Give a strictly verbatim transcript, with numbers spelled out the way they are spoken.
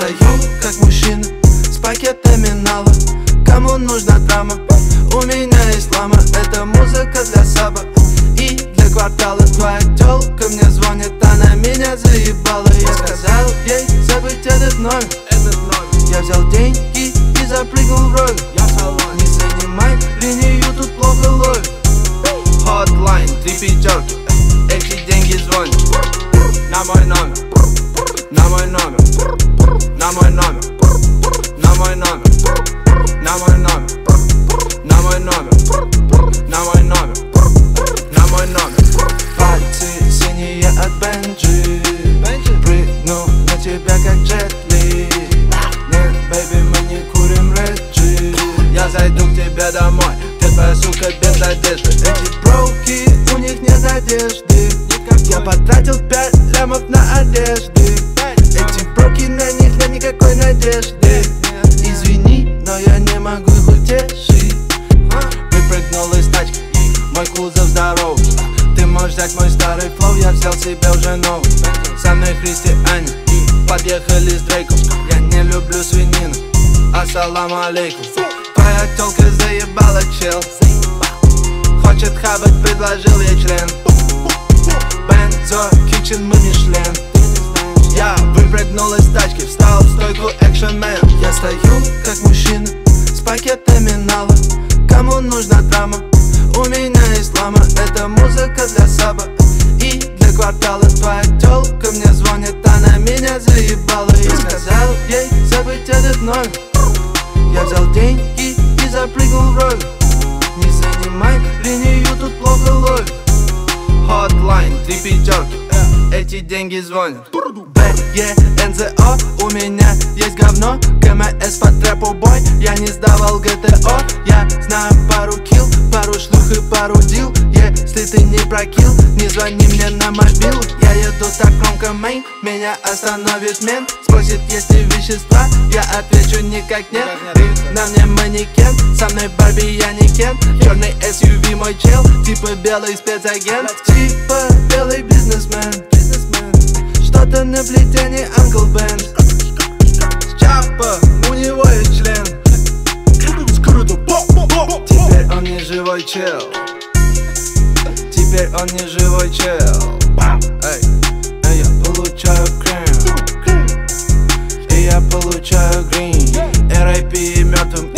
стою как мужчина с пакетами нала. Кому нужна драма? У меня есть лама. Это музыка для саба и для квартала. Твоя тёлка мне звонит, она меня заебала. Я сказал ей забыть этот номер. Я взял деньги и запрыгнул в роль. Не занимай линию, тут плохо ловит. Hotline, три пятерки, эти деньги звонят. На мой номер, на мой номер, на мой номер, на мой номер, на мой номер, на мой номер, на мой номер, на мой номер. Пальцы синие от Бенджи, прыгну на тебя как Джетли. Нет, бэйби, мы не курим Реджи. Я зайду к тебе домой, где твоя сука без одежды. Эти броуки, у них нет одежды. Я потратил пять лямов на одежды. Эти броуки, на них нет никакой надежды. Извини, но я не могу их утешить. Выпрыгнул из тачки, мой кузов здоров. Ты можешь взять мой старый флоу, я взял себе уже новый. Со мной христиане, подъехали с Дрейком. Я не люблю свинину, ассаламу алейкум. Твоя тёлка заебала, чел. Хочет хавать, предложил ей член. Бензо, кичен, мы Мишлен. Я выпрыгнул из тачки, встал в стойку экшен мен. Я стою как мужчина с пакетами нала. Кому нужна драма? У меня есть лама. Это музыка для саба и для квартала. Твоя тёлка мне звонит, она меня заебала. Я сказал ей забыть этот номер. Я взял деньги и запрыгнул в роль. Не занимай линию, тут плохо ловит. Hotline, три пятерки, эти деньги звонят. Б, Е, Н, З, О, у меня есть говно. КМС по трэпу бой, я не сдавал гэ тэ о. Я знаю пару килл, пару шлюх и пару дил. Если ты не прокил, не звони мне на мобилу. Я еду так громко, мейн, меня остановит мент. Спросит, есть ли вещества, я отвечу никак нет. Ты на мне манекен, со мной Барби, я не Кен. Черный эс ю ви мой чел, типа белый спецагент. Типа белый бизнесмен, что-то на плетении Uncle Ben. Чапа, у него есть член. Теперь он не живой чел. Теперь он не живой чел. Эй, эй, я получаю крем, и я получаю грин. эр ай пи мертвым